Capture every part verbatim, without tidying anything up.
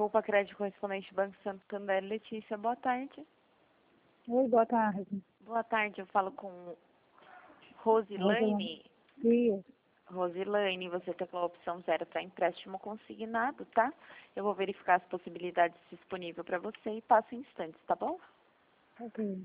Opa Crédito Correspondente Banco Santander, Letícia, boa tarde. Oi, boa tarde. Boa tarde, eu falo com Rosilane. Sim. Rosilane, você tem a opção zero para empréstimo consignado, tá? Eu vou verificar as possibilidades disponíveis para você e passo em instantes, tá bom? Ok.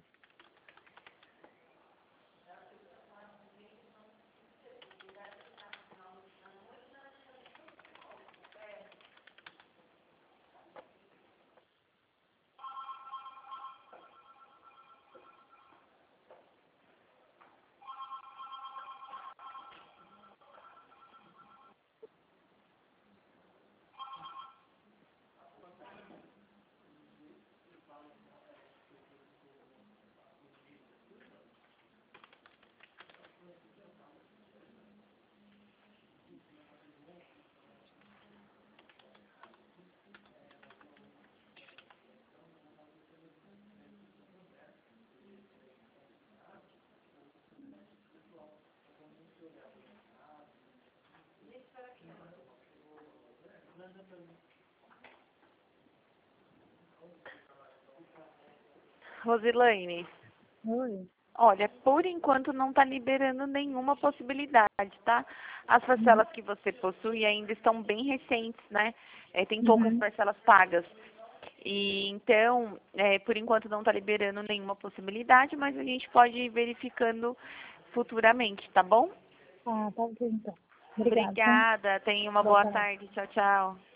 Rosilane, Oi. olha, por enquanto não está liberando nenhuma possibilidade, tá? As parcelas que você possui ainda estão bem recentes, né? É, tem poucas Uhum. parcelas pagas. E então, é, por enquanto não está liberando nenhuma possibilidade, mas a gente pode ir verificando futuramente, tá bom? Ah, tá ok então. Obrigada, tá? Obrigada, tenha uma Boa boa tarde. tarde. Tchau, tchau.